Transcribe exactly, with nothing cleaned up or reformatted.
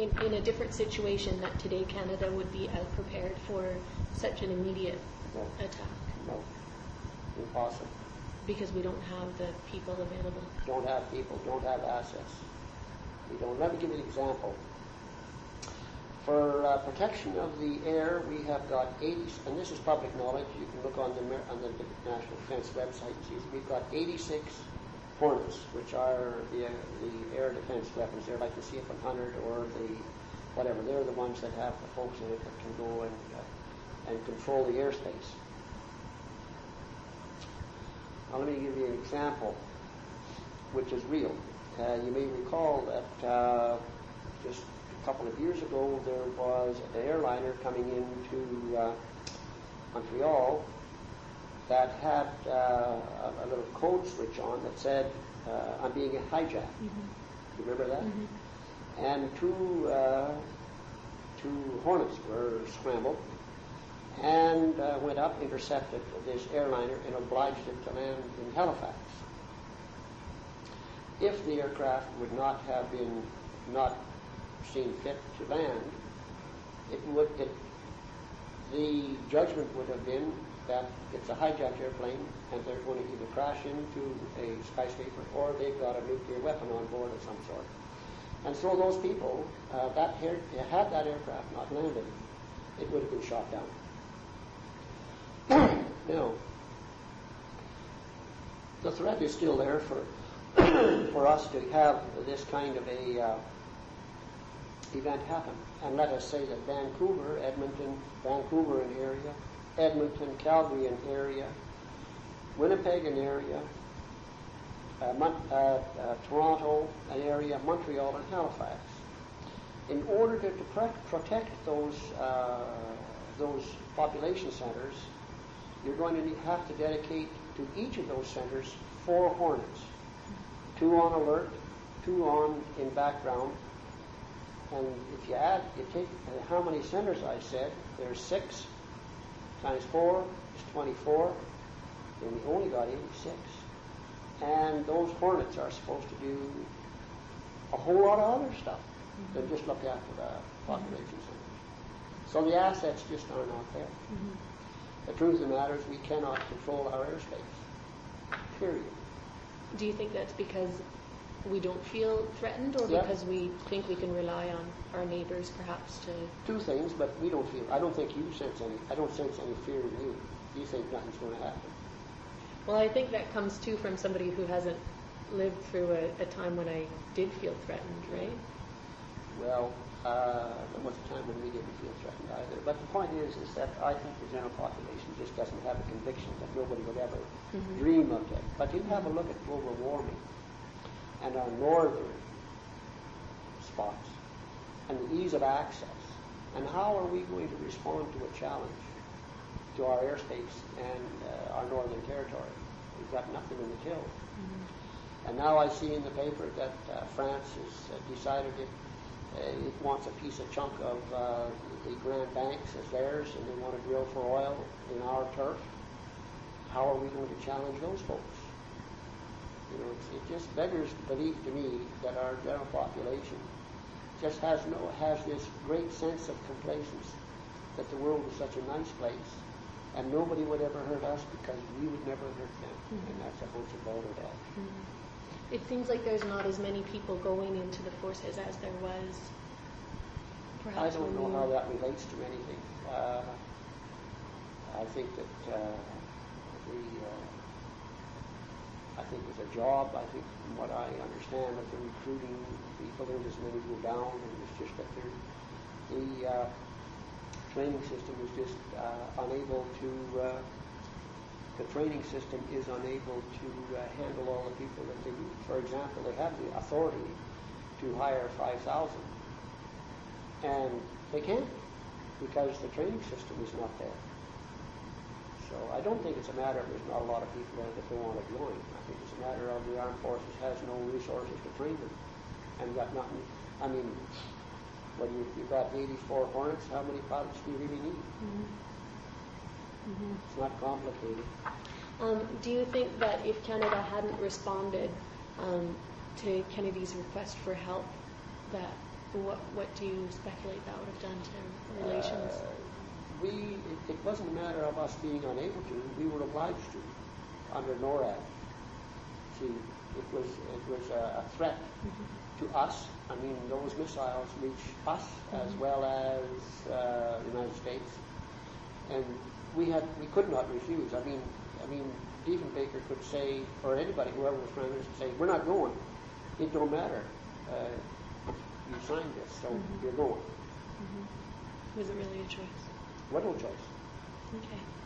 in, in a different situation that today Canada would be out prepared for such an immediate No. attack? No. Impossible. Because we don't have the people available. Don't have people, don't have assets. We don't. Let me give you an example. For uh, protection of the air, we have got eighty, and this is public knowledge. You can look on the on the National Defence website and see. We've got eighty-six Hornets, which are the uh, the air defence weapons. They're like the C F one hundred or the whatever. They're the ones that have the folks in it that can go and uh, and control the airspace. Now, let me give you an example, which is real. Uh, you may recall that uh, just a couple of years ago there was an airliner coming into uh, Montreal that had uh, a, a little code switch on that said, uh, I'm being hijacked. Mm-hmm. You remember that? Mm-hmm. And two, uh, two Hornets were scrambled and uh, went up, intercepted this airliner, and obliged it to land in Halifax. If the aircraft would not have been not seen fit to land, it would it, the judgment would have been that it's a hijacked airplane and they're going to either crash into a skyscraper or they've got a nuclear weapon on board of some sort. And so those people, uh, that air, had that aircraft not landed, it would have been shot down. Now, the threat is still there for for us to have this kind of a uh, event happen. And let us say that Vancouver, Edmonton, Vancouver an area, Edmonton, Calgary an area, Winnipeg an area, uh, Mon- uh, uh, Toronto an area, Montreal and Halifax. In order to, to pre- protect those uh, those population centers, you're going to have to dedicate to each of those centers four Hornets. Two on alert, two on in background. And if you add, you take uh, how many centers I said, there's six times four is twenty-four, and we only got eighty-six. And those Hornets are supposed to do a whole lot of other stuff mm-hmm. than just look after the population mm-hmm. centers. So the assets just are not there. Mm-hmm. The truth of the matter is we cannot control our airspace, period. Do you think that's because we don't feel threatened, or yeah. because we think we can rely on our neighbors perhaps to... Two things, but we don't feel, I don't think you sense any, I don't sense any fear in you. You think nothing's going to happen. Well, I think that comes too from somebody who hasn't lived through a, a time when I did feel threatened, right? Well, uh, there was a time when we didn't feel threatened either. But the point is, is that I think the general population just doesn't have a conviction that nobody would ever mm-hmm. dream of it. But you have a look at global warming and our northern spots and the ease of access. And how are we going to respond to a challenge to our airspace and uh, our northern territory? We've got nothing in the till. Mm-hmm. And now I see in the paper that uh, France has uh, decided it Uh, it wants a piece of chunk of uh, the Grand Banks as theirs, and they want to drill for oil in our turf. How are we going to challenge those folks? You know, it's, it just beggars belief to me that our general population just has no has this great sense of complacence that the world is such a nice place, and nobody would ever hurt us because we would never hurt them, mm-hmm. and that's a bunch of balderdash. Mm-hmm. It seems like there's not as many people going into the forces as there was. Perhaps I don't know how that relates to anything. Uh, I think that uh, the uh, I think it's a job. I think, from what I understand, that they're recruiting people. There's as many go down, and it's just that they're, the uh, training system is just uh, unable to. Uh, The training system is unable to uh, handle all the people that they need. For example, they have the authority to hire five thousand, and they can't because the training system is not there. So I don't think it's a matter of there's not a lot of people there that they want to join. I think it's a matter of the armed forces has no resources to train them and got nothing. I mean, when you, you've got eighty-four Hornets, how many pilots do you really need? Mm-hmm. Mm-hmm. It's not complicated. Um, do you think that if Canada hadn't responded um, to Kennedy's request for help, that What what do you speculate that would have done to relations? Uh, we, it, it wasn't a matter of us being unable to. We were obliged to, under NORAD. See, it was it was a, a threat Mm-hmm. to us. I mean, those missiles reach us Mm-hmm. as well as uh, the United States, and we had we could not refuse. I mean, I mean, Diefenbaker could say, or anybody, whoever was prime minister, say, "We're not going. It don't matter. Uh, you signed this, so Mhm. you're going." Mm-hmm. Was it really a choice? What no choice? Okay.